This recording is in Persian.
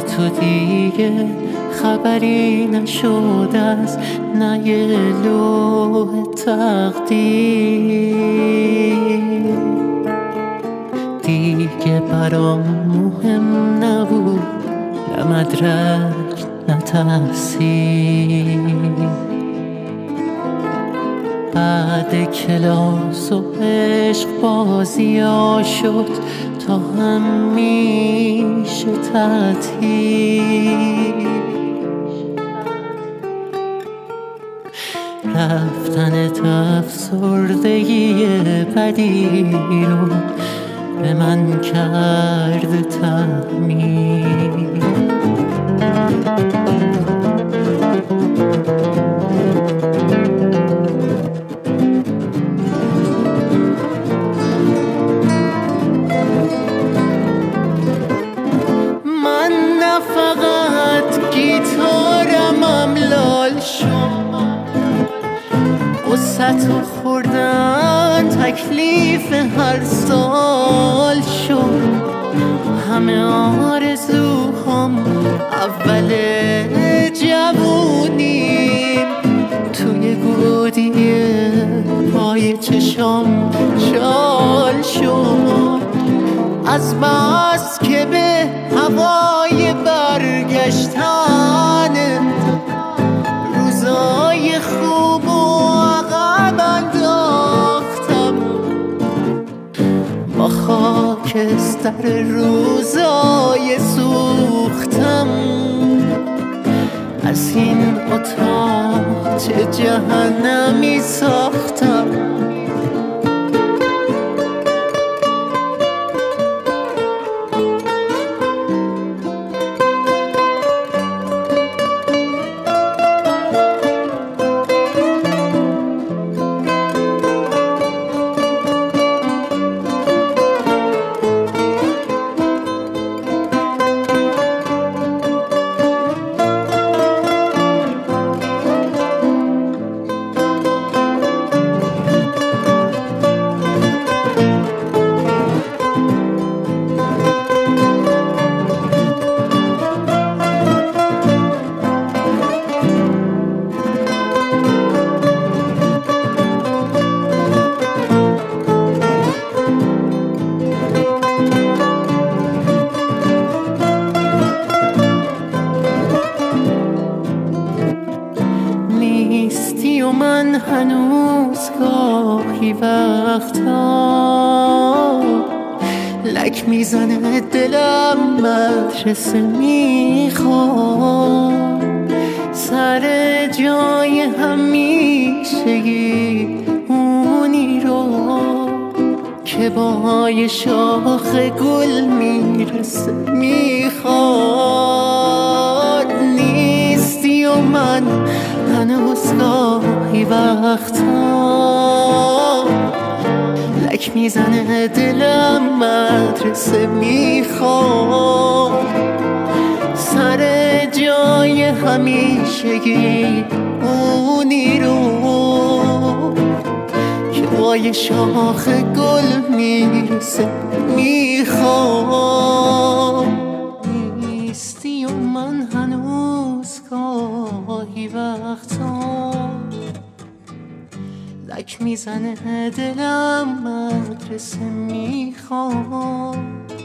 تو دیگه خبری نشد از نه یه لوح تقدیر. دیگه برام مهم نبود نه مدرک نه تحصیل. بعد کلاس و عشق بازی ها شد تا همیشه تعطیل. رفتنت افسردگی بدی رو به من کرده تحمیل. من نه فقط گیتارم لال شد، قصتو خوردن تکلیف هر سال شد. همه آرزوهام اول جوونیم توی گودی پای چشام شال شد. از بس که به هوای برگشتن روزای خوب و عقب انداختم، با خاکستر روزای سوختم. از این اتاق چه جهنمی ساختم. نیستی و من هنوز گاهی وقتا لک میزنه دلم مدرسه میخوام. سر جای همیشگی اونی رو که با یه شاخ گل میرسه میخواد. نیستی و من هنوز گاهی وقتا لک میزنه دلم مدرسه میخوام. سر جای همیشگی اونی رو که با یه شاخ گل میرسه میخوام. نیستی و من هنوز گاهی وقتا لک میزنه دلم مدرسه میخوام.